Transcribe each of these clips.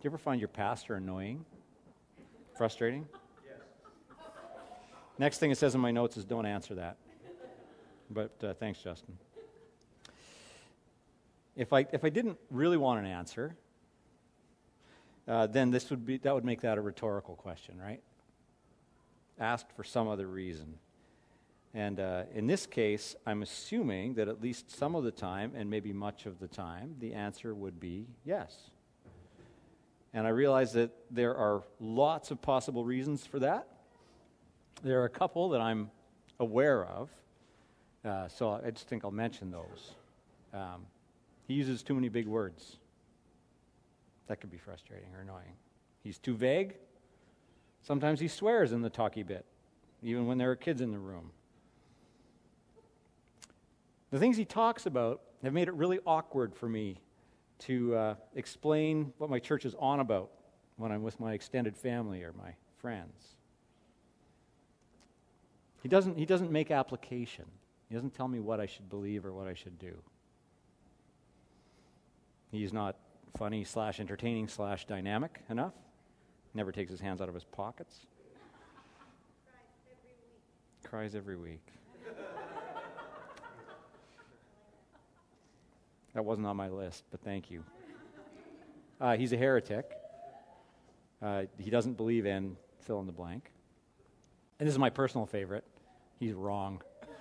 you ever find your pastor annoying? Frustrating? Yes. Next thing it says in my notes is don't answer that. But thanks, Justin. If I didn't really want an answer, then that would make that a rhetorical question, right? Asked for some other reason. And in this case, I'm assuming that at least some of the time, and maybe much of the time, the answer would be yes. And I realize that there are lots of possible reasons for that. There are a couple that I'm aware of, so I just think I'll mention those. He uses too many big words. That could be frustrating or annoying. He's too vague. Sometimes he swears in the talky bit, even when there are kids in the room. The things he talks about have made it really awkward for me to explain what my church is on about when I'm with my extended family or my friends. He doesn't make application. He doesn't tell me what I should believe or what I should do. He's not funny / entertaining / dynamic enough. Never takes his hands out of his pockets. Cries every week. That wasn't on my list, but thank you. He's a heretic. He doesn't believe in fill in the blank. And this is my personal favorite. He's wrong.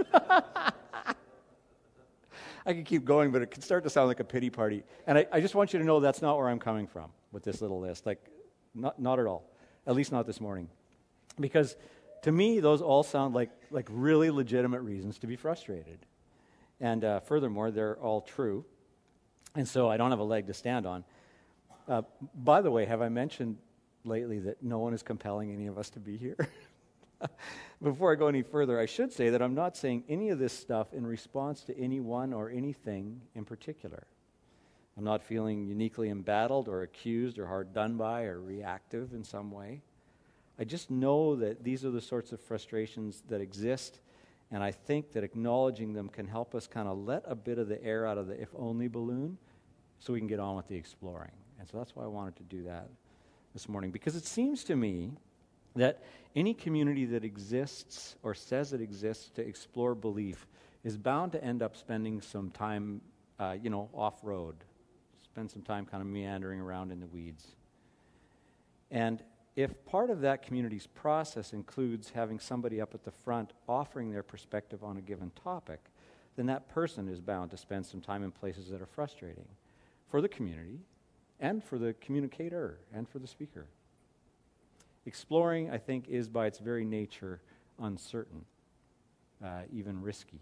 I could keep going, but it could start to sound like a pity party. And I just want you to know that's not where I'm coming from with this little list. Like, not at all. At least not this morning. Because to me, those all sound like really legitimate reasons to be frustrated. And furthermore, they're all true. And so I don't have a leg to stand on. By the way, have I mentioned lately that no one is compelling any of us to be here? Before I go any further, I should say that I'm not saying any of this stuff in response to anyone or anything in particular. I'm not feeling uniquely embattled or accused or hard done by or reactive in some way. I just know that these are the sorts of frustrations that exist, and I think that acknowledging them can help us kind of let a bit of the air out of the if-only balloon so we can get on with the exploring. And so that's why I wanted to do that this morning, because it seems to me that any community that exists or says it exists to explore belief is bound to end up spending some time, off-road, spend some time kind of meandering around in the weeds. And if part of that community's process includes having somebody up at the front offering their perspective on a given topic, then that person is bound to spend some time in places that are frustrating for the community and for the communicator and for the speaker. Exploring, I think, is by its very nature uncertain, even risky.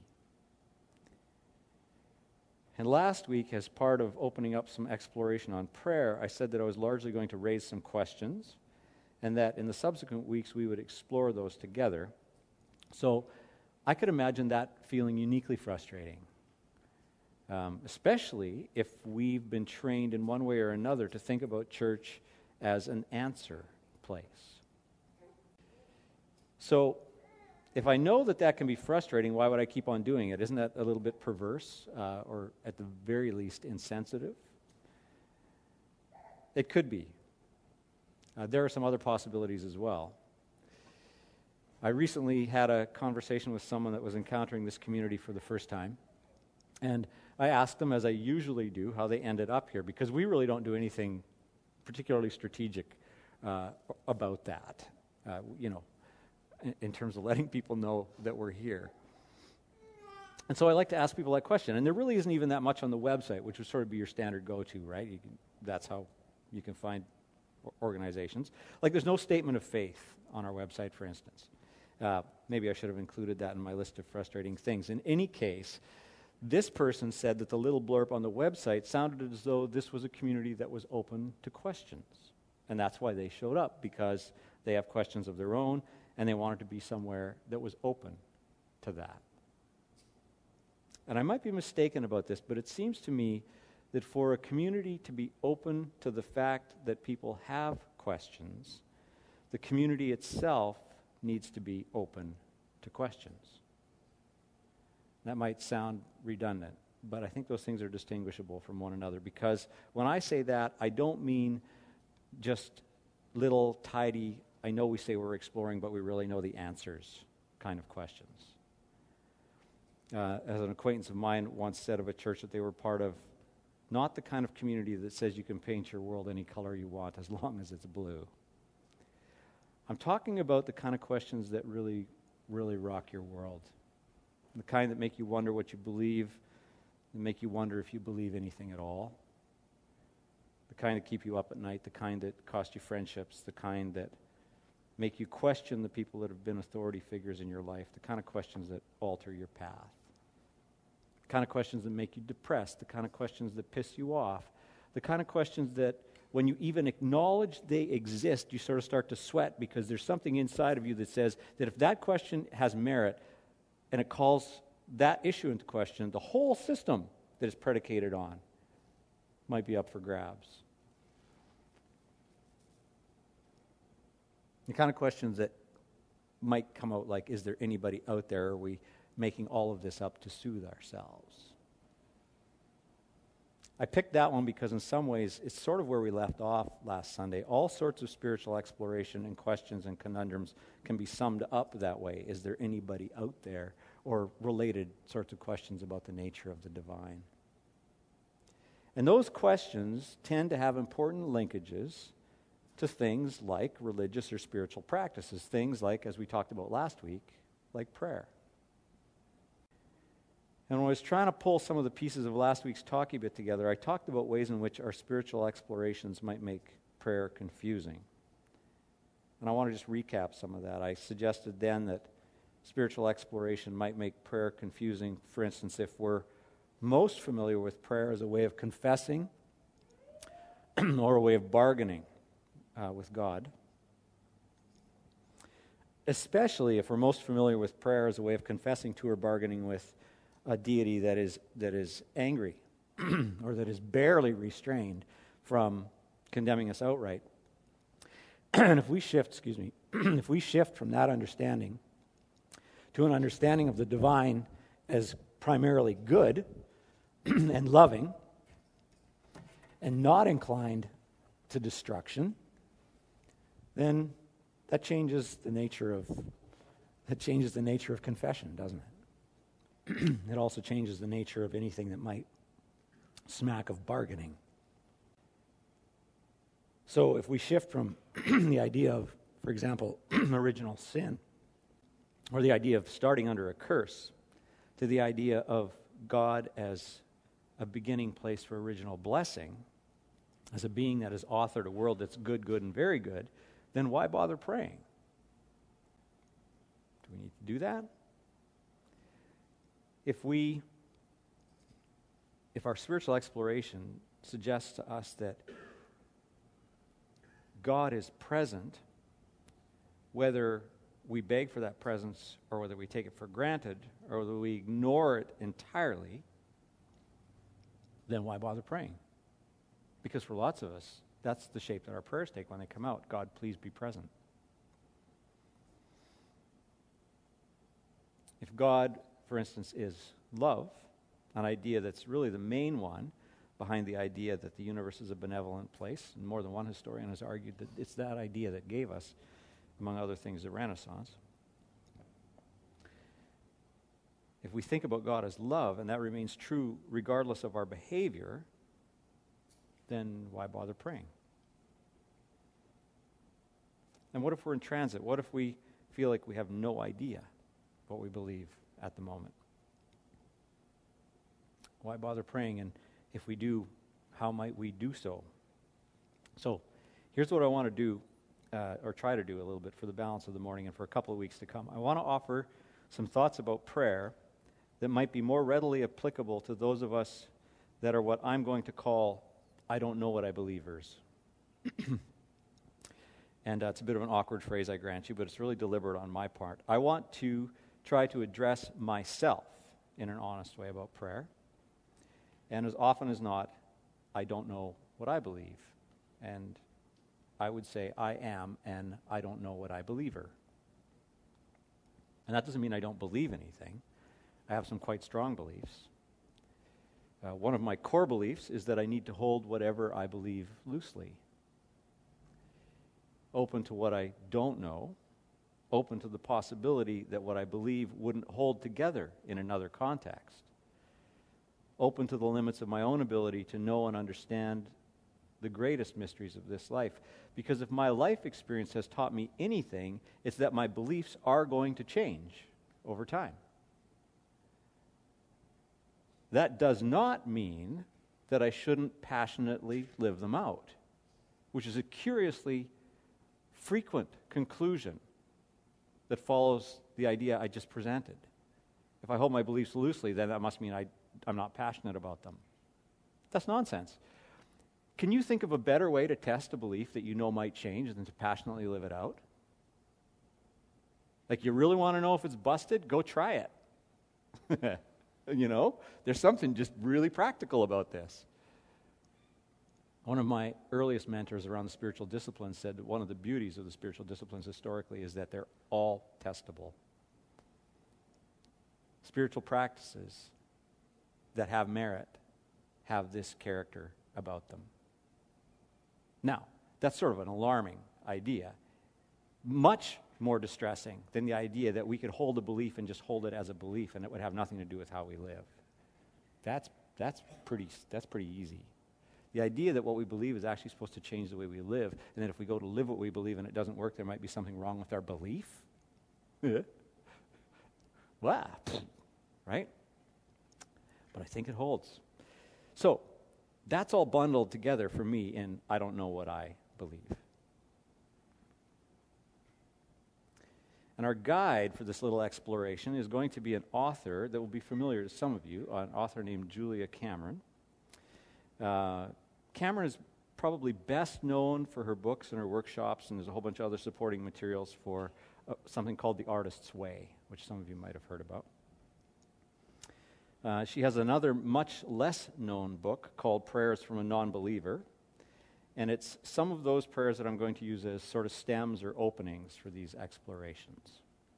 And last week, as part of opening up some exploration on prayer, I said that I was largely going to raise some questions and that in the subsequent weeks we would explore those together. So I could imagine that feeling uniquely frustrating, especially if we've been trained in one way or another to think about church as an answer place. So if I know that can be frustrating, why would I keep on doing it? Isn't that a little bit perverse or at the very least insensitive? It could be. There are some other possibilities as well. I recently had a conversation with someone that was encountering this community for the first time, and I asked them, as I usually do, how they ended up here, because we really don't do anything particularly strategic about that, in terms of letting people know that we're here. And so I like to ask people that question, and there really isn't even that much on the website, which would sort of be your standard go-to, right? That's how you can find organizations. Like there's no statement of faith on our website, for instance. Maybe I should have included that in my list of frustrating things. In any case, this person said that the little blurb on the website sounded as though this was a community that was open to questions. And that's why they showed up, because they have questions of their own, and they wanted to be somewhere that was open to that. And I might be mistaken about this, but it seems to me that for a community to be open to the fact that people have questions, the community itself needs to be open to questions. That might sound redundant, but I think those things are distinguishable from one another, because when I say that, I don't mean just little, tidy, I know we say we're exploring, but we really know the answers kind of questions. As an acquaintance of mine once said of a church that they were part of, not the kind of community that says you can paint your world any color you want as long as it's blue. I'm talking about the kind of questions that really, really rock your world. The kind that make you wonder what you believe, that make you wonder if you believe anything at all. The kind that keep you up at night, the kind that cost you friendships, the kind that make you question the people that have been authority figures in your life, the kind of questions that alter your path. The kind of questions that make you depressed, the kind of questions that piss you off, the kind of questions that when you even acknowledge they exist, you sort of start to sweat because there's something inside of you that says that if that question has merit and it calls that issue into question, the whole system that it's predicated on might be up for grabs. The kind of questions that might come out like, is there anybody out there? Are we making all of this up to soothe ourselves? I picked that one because in some ways it's sort of where we left off last Sunday. All sorts of spiritual exploration and questions and conundrums can be summed up that way. Is there anybody out there? Or related sorts of questions about the nature of the divine. And those questions tend to have important linkages to things like religious or spiritual practices. Things like, as we talked about last week, like prayer. And when I was trying to pull some of the pieces of last week's talking bit together, I talked about ways in which our spiritual explorations might make prayer confusing. And I want to just recap some of that. I suggested then that spiritual exploration might make prayer confusing. For instance, if we're most familiar with prayer as a way of confessing or a way of bargaining with God, especially if we're most familiar with prayer as a way of confessing to or bargaining with a deity that is angry or that is barely restrained from condemning us outright. And if we shift from that understanding to an understanding of the divine as primarily good and loving and not inclined to destruction, then that changes the nature of confession, doesn't it? It also changes the nature of anything that might smack of bargaining. So if we shift from the idea of, for example, original sin, or the idea of starting under a curse, to the idea of God as a beginning place for original blessing, as a being that has authored a world that's good, good, and very good, then why bother praying? Do we need to do that? If our spiritual exploration suggests to us that God is present, whether we beg for that presence or whether we take it for granted or whether we ignore it entirely, then why bother praying? Because for lots of us, that's the shape that our prayers take when they come out. God, please be present. If God, for instance, is love, an idea that's really the main one behind the idea that the universe is a benevolent place, and more than one historian has argued that it's that idea that gave us, among other things, the Renaissance. If we think about God as love, and that remains true regardless of our behavior, then why bother praying? And what if we're in transit? What if we feel like we have no idea what we believe at the moment? Why bother praying? And if we do, how might we do so? So here's what I want to do, or try to do a little bit for the balance of the morning and for a couple of weeks to come. I want to offer some thoughts about prayer that might be more readily applicable to those of us that are what I'm going to call I don't know what I believers. And it's a bit of an awkward phrase, I grant you, but it's really deliberate on my part. I want to try to address myself in an honest way about prayer. And as often as not, I don't know what I believe. And I would say I am an I don't know what I believer. And that doesn't mean I don't believe anything. I have some quite strong beliefs. One of my core beliefs is that I need to hold whatever I believe loosely. open to what I don't know, open to the possibility that what I believe wouldn't hold together in another context, open to the limits of my own ability to know and understand the greatest mysteries of this life. Because if my life experience has taught me anything, it's that my beliefs are going to change over time. That does not mean that I shouldn't passionately live them out, which is a curiously frequent conclusion that follows the idea I just presented. If I hold my beliefs loosely, then that must mean I'm not passionate about them. That's nonsense. Can you think of a better way to test a belief that you know might change than to passionately live it out? Like, you really want to know if it's busted? Go try it. You know, there's something just really practical about this. One of my earliest mentors around the spiritual disciplines said that one of the beauties of the spiritual disciplines historically is that they're all testable. Spiritual practices that have merit have this character about them. Now, that's sort of an alarming idea. Much more distressing than the idea that we could hold a belief and just hold it as a belief and it would have nothing to do with how we live. That's pretty easy. The idea that what we believe is actually supposed to change the way we live, and that if we go to live what we believe and it doesn't work, there might be something wrong with our belief. Wow. Right? But I think it holds. So, that's all bundled together for me in I don't know what I believe. And our guide for this little exploration is going to be an author that will be familiar to some of you, an author named Julia Cameron. Cameron is probably best known for her books and her workshops, and there's a whole bunch of other supporting materials for something called The Artist's Way, which some of you might have heard about. She has another much less known book called Prayers from a Non-Believer, and it's some of those prayers that I'm going to use as sort of stems or openings for these explorations.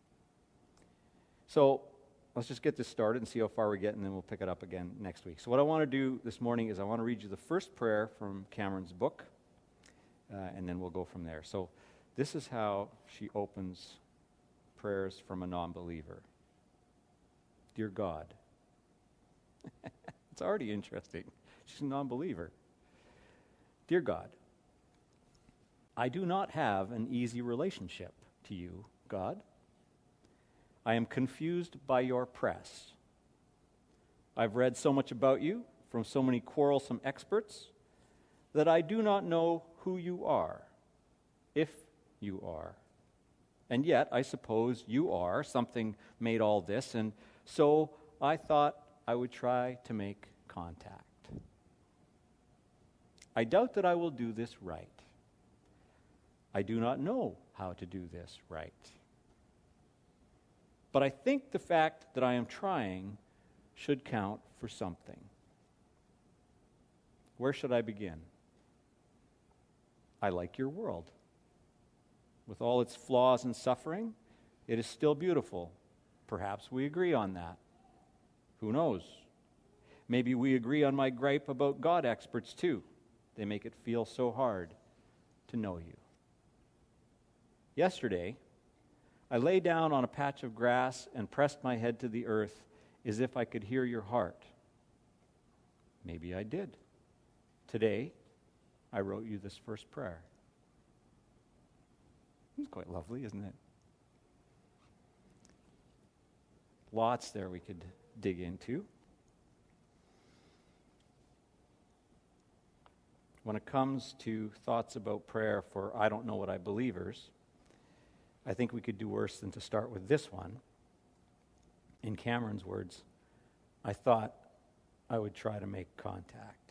So let's just get this started and see how far we get, and then we'll pick it up again next week. So what I want to do this morning is I want to read you the first prayer from Cameron's book, and then we'll go from there. So this is how she opens Prayers from a Non-Believer. Dear God. It's already interesting. She's a non-believer. Dear God, I do not have an easy relationship to you, God. I am confused by your press. I've read so much about you from so many quarrelsome experts that I do not know who you are, if you are. And yet, I suppose you are. Something made all this, and so I thought I would try to make contact. I doubt that I will do this right. I do not know how to do this right. But I think the fact that I am trying should count for something. Where should I begin? I like your world. With all its flaws and suffering, it is still beautiful. Perhaps we agree on that. Who knows? Maybe we agree on my gripe about God experts too. They make it feel so hard to know you. Yesterday, I lay down on a patch of grass and pressed my head to the earth as if I could hear your heart. Maybe I did. Today, I wrote you this first prayer. It's quite lovely, isn't it? Lots there we could dig into. When it comes to thoughts about prayer for I don't know what I believers, I think we could do worse than to start with this one. In Cameron's words, I thought I would try to make contact.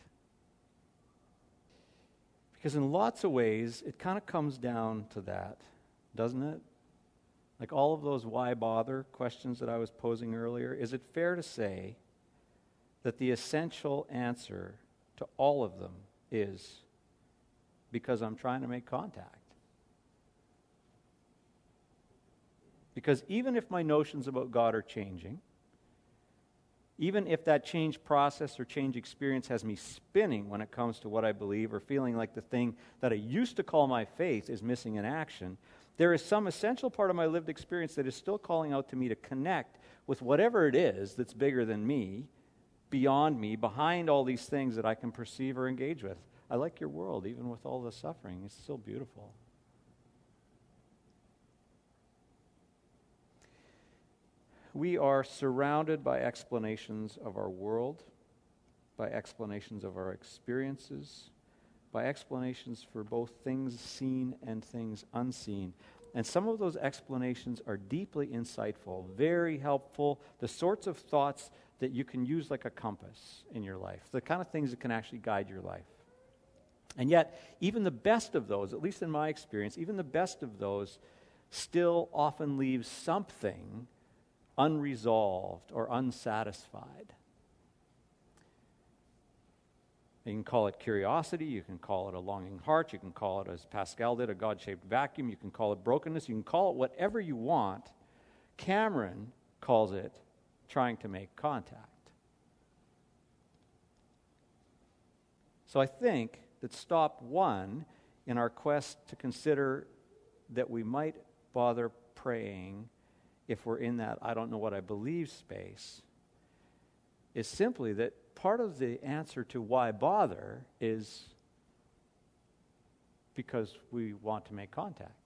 Because in lots of ways, it kind of comes down to that, doesn't it? Like all of those why bother questions that I was posing earlier, is it fair to say that the essential answer to all of them is because I'm trying to make contact? Because even if my notions about God are changing, Even if that change process or change experience has me spinning when it comes to what I believe or feeling like the thing that I used to call my faith is missing in action, there is some essential part of my lived experience that is still calling out to me to connect with whatever it is that's bigger than me, beyond me, behind all these things that I can perceive or engage with. I like your world, even with all the suffering. It's still beautiful. We are surrounded by explanations of our world, by explanations of our experiences, by explanations for both things seen and things unseen. And some of those explanations are deeply insightful, very helpful, the sorts of thoughts that you can use like a compass in your life, the kind of things that can actually guide your life. And yet, even the best of those, at least in my experience, even the best of those still often leaves something unresolved or unsatisfied. You can call it curiosity, you can call it a longing heart, you can call it, as Pascal did, a God-shaped vacuum, you can call it brokenness, you can call it whatever you want. Cameron calls it trying to make contact. So I think that stop one in our quest to consider that we might bother praying if we're in that I don't know what I believe space is simply that part of the answer to why bother is because we want to make contact.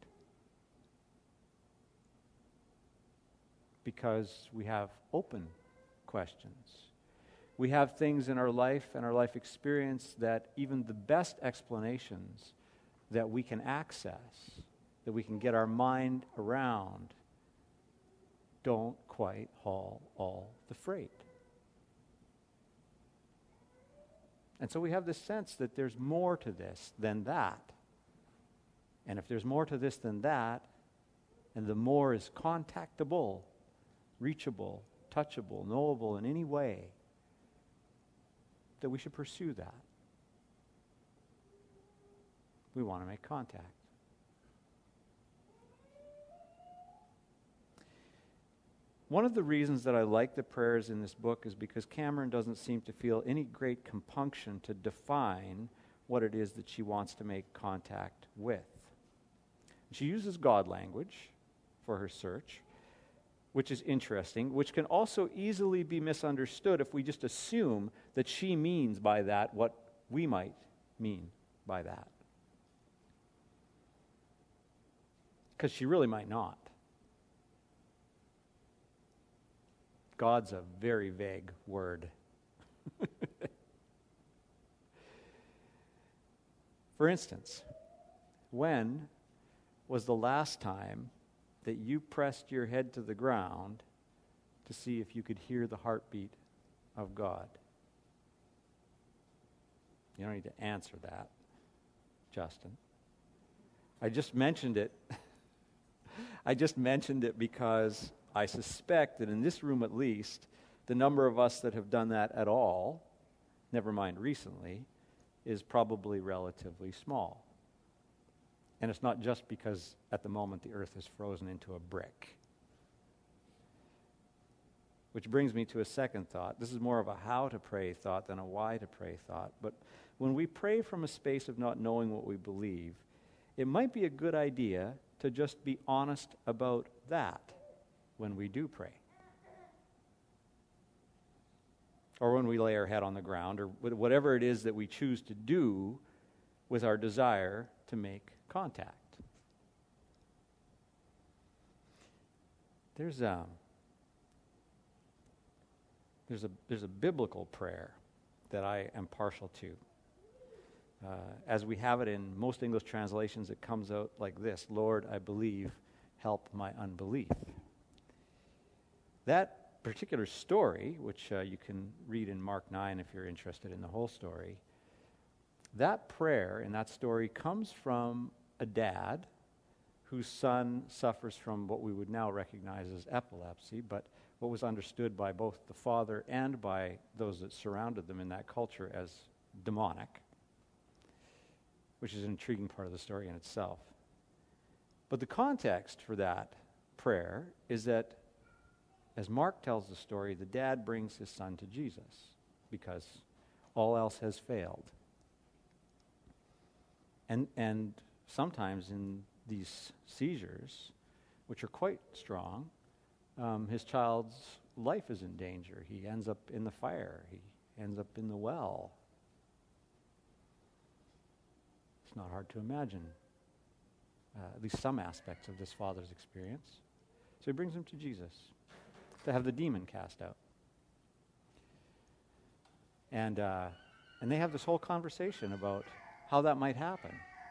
Because we have open questions. We have things in our life and our life experience that even the best explanations that we can access, that we can get our mind around, don't quite haul all the freight. And so we have this sense that there's more to this than that. And if there's more to this than that, and the more is contactable, reachable, touchable, knowable in any way, that we should pursue that. We want to make contact. One of the reasons that I like the prayers in this book is because Cameron doesn't seem to feel any great compunction to define what it is that she wants to make contact with. She uses God language for her search, which is interesting, which can also easily be misunderstood if we just assume that she means by that what we might mean by that. Because she really might not. God's a very vague word. For instance, when was the last time that you pressed your head to the ground to see if you could hear the heartbeat of God? You don't need to answer that, Justin. I just mentioned it. I just mentioned it because I suspect that in this room at least, the number of us that have done that at all, never mind recently, is probably relatively small. And it's not just because at the moment the earth is frozen into a brick. Which brings me to a second thought. This is more of a how to pray thought than a why to pray thought. But when we pray from a space of not knowing what we believe, it might be a good idea to just be honest about that when we do pray. Or when we lay our head on the ground, or whatever it is that we choose to do with our desire to make contact. There's a biblical prayer that I am partial to. As we have it in most English translations, it comes out like this: Lord, I believe, help my unbelief. That particular story, which you can read in Mark 9 if you're interested in the whole story, that prayer in that story comes from a dad whose son suffers from what we would now recognize as epilepsy, but what was understood by both the father and by those that surrounded them in that culture as demonic, which is an intriguing part of the story in itself. But the context for that prayer is that as Mark tells the story, the dad brings his son to Jesus because all else has failed. And sometimes in these seizures, which are quite strong, his child's life is in danger. He ends up in the fire. He ends up in the well. It's not hard to imagine at least some aspects of this father's experience. So he brings him to Jesus to have the demon cast out. And they have this whole conversation about how that might happen.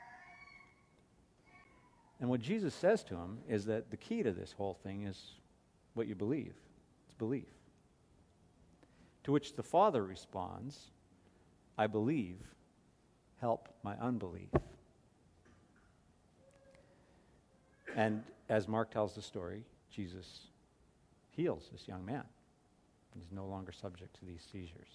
And what Jesus says to him is that the key to this whole thing is what you believe. It's belief. To which the father responds, I believe, help my unbelief. And as Mark tells the story, Jesus heals this young man. He's no longer subject to these seizures.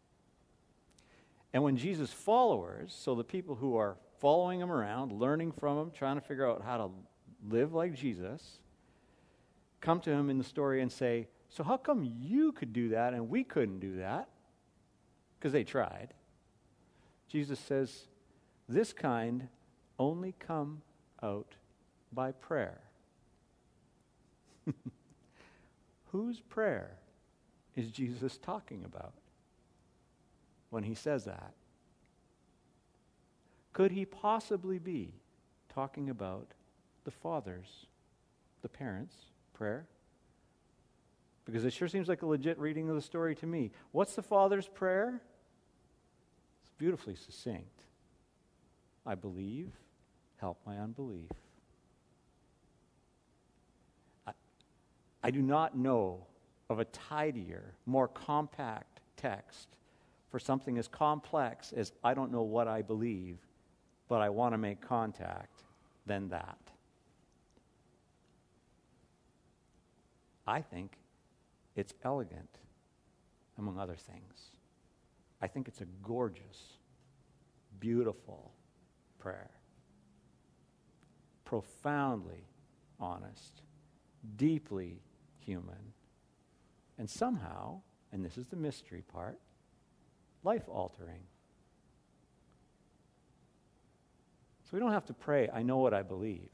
And when Jesus' followers, so the people who are following him around, learning from him, trying to figure out how to live like Jesus, come to him in the story and say, so how come you could do that and we couldn't do that? Because they tried. Jesus says, this kind only come out by prayer. Whose prayer is Jesus talking about when he says that? Could he possibly be talking about the Father's, the parents' prayer? Because it sure seems like a legit reading of the story to me. What's the Father's prayer? It's beautifully succinct. I believe, help my unbelief. I do not know of a tidier, more compact text for something as complex as I don't know what I believe, but I want to make contact than that. I think it's elegant, among other things. I think it's a gorgeous, beautiful prayer. Profoundly honest, deeply human, and somehow, and this is the mystery part, life-altering. So we don't have to pray, I know what I believe.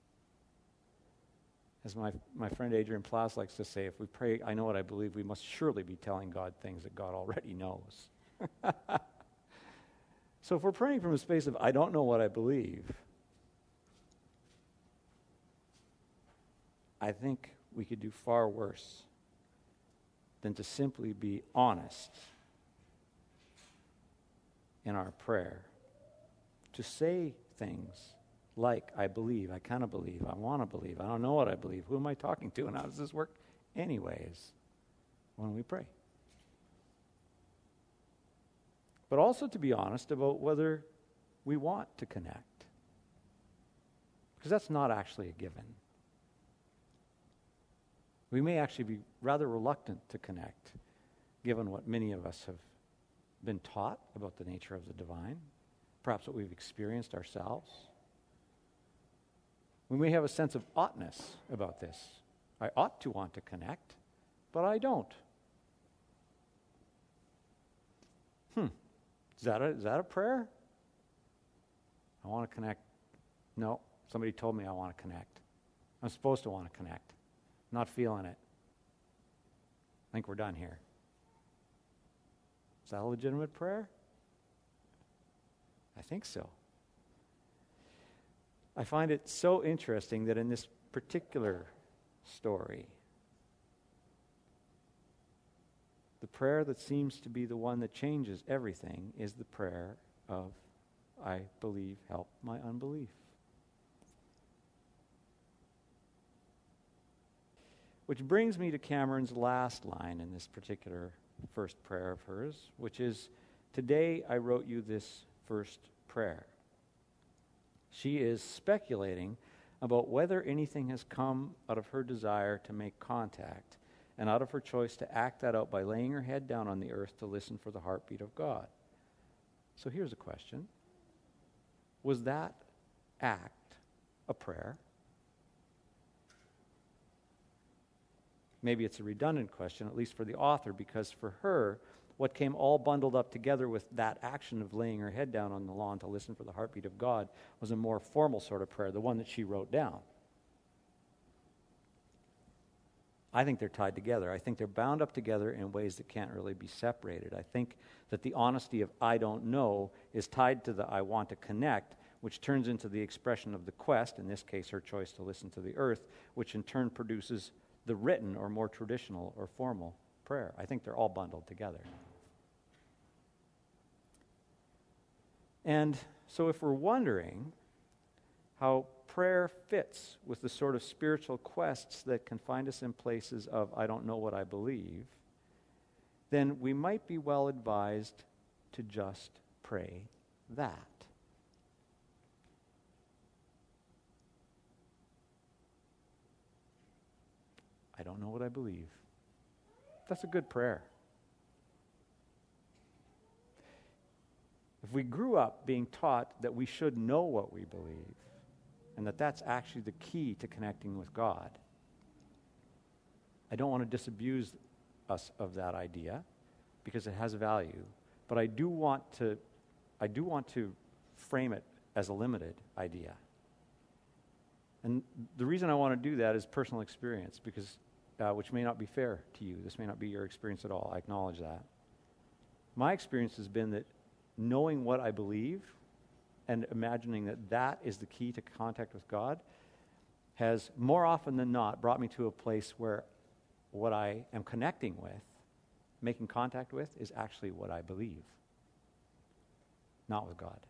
As my friend Adrian Plass likes to say, if we pray, I know what I believe, we must surely be telling God things that God already knows. So if we're praying from a space of, I don't know what I believe, I think we could do far worse than to simply be honest in our prayer. To say things like, I believe, I kind of believe, I want to believe, I don't know what I believe, who am I talking to, and how does this work anyways when we pray? But also to be honest about whether we want to connect. Because that's not actually a given. We may actually be rather reluctant to connect, given what many of us have been taught about the nature of the divine, perhaps what we've experienced ourselves. We may have a sense of oughtness about this. I ought to want to connect, but I don't. Is that a prayer? I want to connect. No, somebody told me I want to connect. I'm supposed to want to connect. Not feeling it. I think we're done here. Is that a legitimate prayer? I think so. I find it so interesting that in this particular story, the prayer that seems to be the one that changes everything is the prayer of, I believe, help my unbelief. Which brings me to Cameron's last line in this particular first prayer of hers, which is, today I wrote you this first prayer. She is speculating about whether anything has come out of her desire to make contact and out of her choice to act that out by laying her head down on the earth to listen for the heartbeat of God. So here's a question. Was that act a prayer? Maybe it's a redundant question, at least for the author, because for her, what came all bundled up together with that action of laying her head down on the lawn to listen for the heartbeat of God was a more formal sort of prayer, the one that she wrote down. I think they're tied together. I think they're bound up together in ways that can't really be separated. I think that the honesty of I don't know is tied to the I want to connect, which turns into the expression of the quest, in this case her choice to listen to the earth, which in turn produces the written or more traditional or formal prayer. I think they're all bundled together. And so if we're wondering how prayer fits with the sort of spiritual quests that can find us in places of I don't know what I believe, then we might be well advised to just pray that. I don't know what I believe. That's a good prayer. If we grew up being taught that we should know what we believe, and that that's actually the key to connecting with God, I don't want to disabuse us of that idea because it has value, but I do want to frame it as a limited idea. And the reason I want to do that is personal experience, because which may not be fair to you. This may not be your experience at all. I acknowledge that. My experience has been that knowing what I believe and imagining that that is the key to contact with God has more often than not brought me to a place where what I am connecting with, making contact with, is actually what I believe, not with God.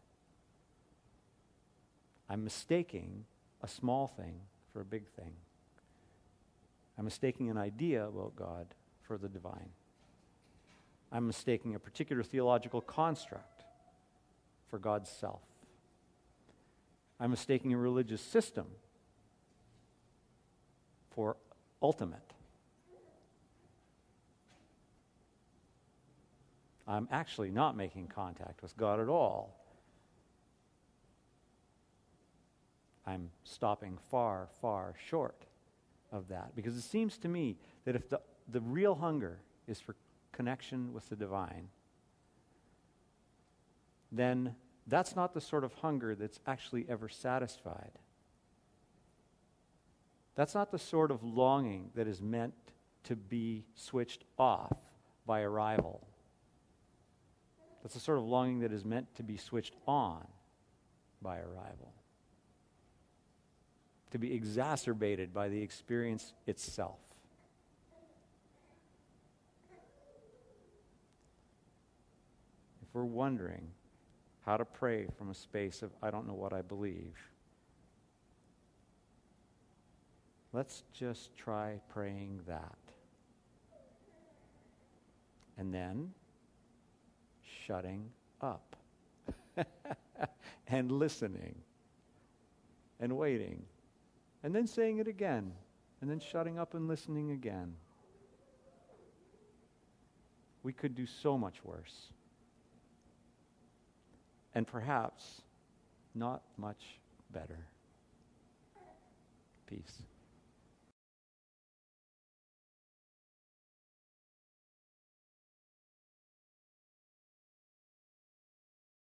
I'm mistaking a small thing for a big thing. I'm mistaking an idea about God for the divine. I'm mistaking a particular theological construct for God's self. I'm mistaking a religious system for ultimate. I'm actually not making contact with God at all. I'm stopping far, far short of that. Because it seems to me that if the real hunger is for connection with the divine, then that's not the sort of hunger that's actually ever satisfied. That's not the sort of longing that is meant to be switched off by arrival. That's the sort of longing that is meant to be switched on by arrival, to be exacerbated by the experience itself. If we're wondering how to pray from a space of I don't know what I believe, let's just try praying that. And then shutting up and listening and waiting. And then saying it again, and then shutting up and listening again. We could do so much worse. And perhaps not much better. Peace.